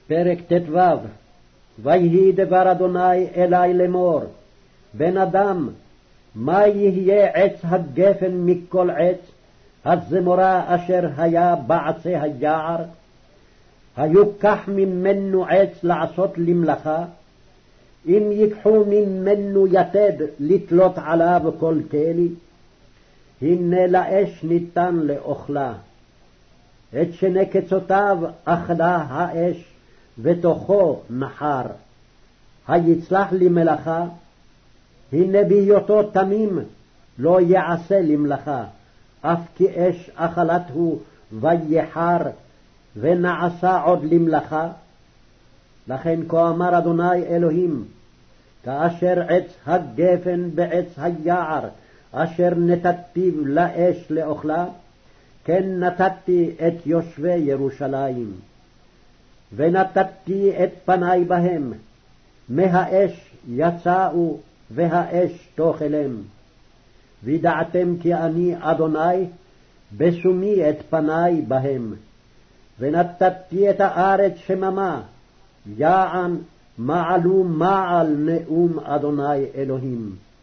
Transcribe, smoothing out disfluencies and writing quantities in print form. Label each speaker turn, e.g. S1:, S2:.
S1: פרק ט"ו. ויהי דבר אדוני אלי לאמור, בן אדם, מה יהיה עץ הגפן מכל עץ, הזמורה אשר היה בעצי היער? היוקח ממנו עץ לעשות למלאכה, אם ייקחו ממנו יתד לתלות עליו כל כלי, הנה לאש ניתן לאוכלה. את שני קצותיו אכלה האש, ותוכו נחר. היצלח למלאכה, הנה בהיותו תמים לא יעשה למלאכה, אף כי אש אכלתהו ויחר, ונעשה עוד למלאכה. לכן כה אמר אדוני אלוהים, כאשר עץ הגפן בעץ היער, אשר נתתיו לאש לאוכלה, כן נתתי את יושבי ירושלים. ונתתי את פני בהם, מהאש יצאו, והאש תאכלם. וידעתם כי אני אדוני, בשומי את פני בהם. ונתתי את הארץ שממה, יען מעלו מעל נאום אדוני אלוהים.